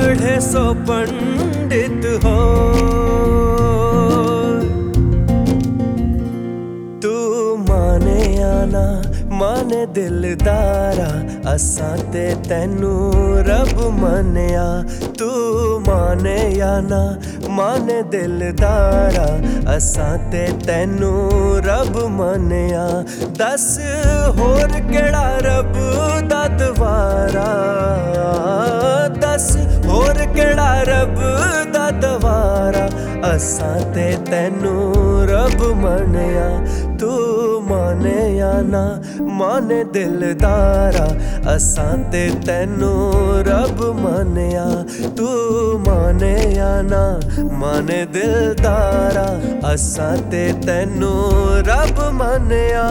पढ़े सो पंडित हो। तू माने या ना माने दिलदारा, असां ते तैनू रब मन्या। तू माने या ना माने दिलदारा, असां ते तैनू रब मन्या। दस होर केड़ा रब दा दवारा, दस होर केड़ा रब दा दवारा, असां ते तैनू रब मन्या। तू माने या ना माने दिलदारा, असां ते तैनू रब मन्या। तू माने या ना माने दिलदारा, असां ते तैनू रब मन्या।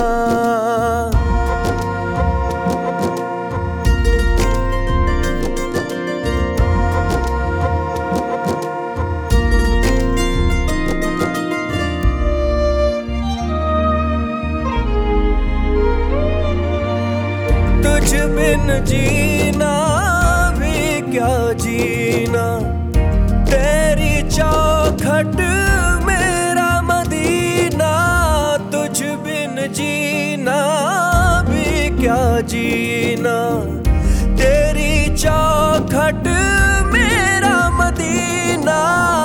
तुझ बिन जीना भी क्या जीना, तेरी चौखट मेरा मदीना। तुझ बिन जीना भी क्या जीना, तेरी चौखट मेरा मदीना।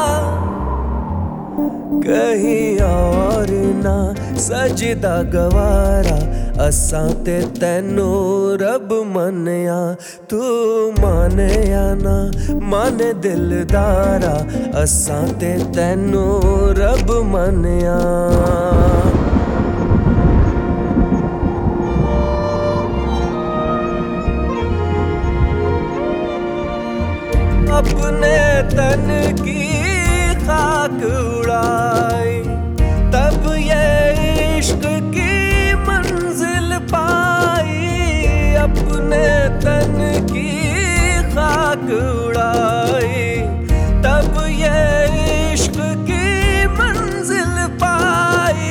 कहीं और ना सजदा गवारा, असां ते तैनू रब मन्या। तू माने या ना माने दिलदारा, असां ते तैनू रब मन्या। अपने तन की खाक उड़ाई, तब ये इश्क की मंजिल पाई। अपने तन की खाक उड़ाई, तब ये इश्क की मंजिल पाई।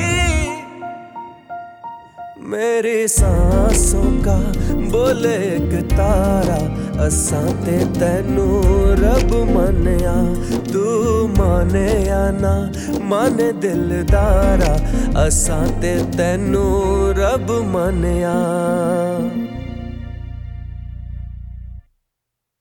मेरी सांसों का बोले एक तारा, असां ते तैनू रब मन्या। तू माने या ना माने दिलदारा, असां ते तैनू रब मन्या।